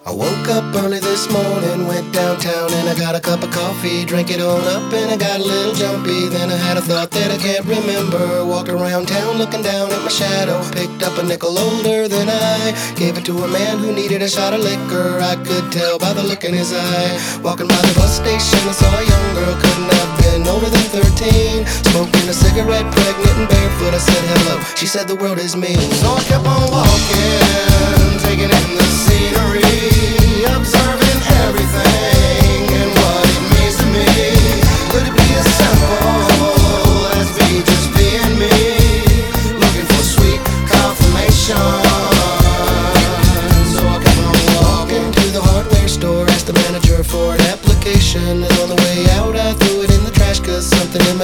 I woke up early this morning, went downtown and I got a cup of coffee, drank it on up and I got a little jumpy. Then I had a thought that I can't remember. Walked around town looking down at my shadow, picked up a nickel older than I, gave it to a man who needed a shot of liquor. I could tell by the look in his eye. Walking by the bus station I saw a young girl, couldn't have been older than 13, smoking a cigarette, pregnant and barefoot. I said hello, she said the world is mean. So I kept on walking, taking it